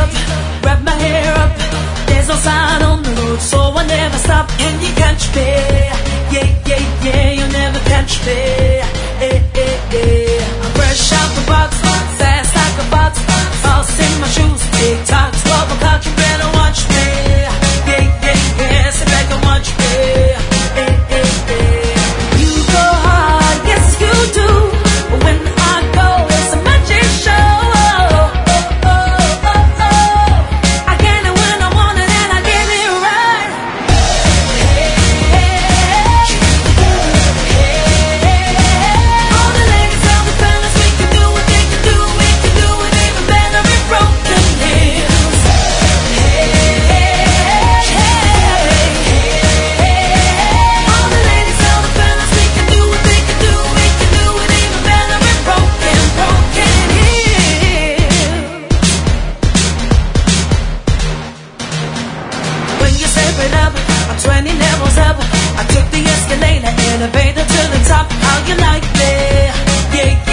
up, wrap my hair up. There's no sign on the road, so I never stop. And you catch me, yeah, yeah, yeah, you'll never catch me. I'm fresh out the box, fast like a box. Falls in my shoes, big talks, 12 o'clock, you better watch me. Yeah, yeah, yeah, sit back and watch me. You go hard, yes you do. But when I go, it's a magic show. I get it when I want it and I get it right. All the ladies, all the fellas, we can do it, they can do it, we can do it even better in broken hills. All the ladies, all the fellas, we can do it, they can do it, we can do it even better in broken hills. When you step it up, I'm 20 levels up. I took the escalator, elevator to the top. How you like me? Yeah,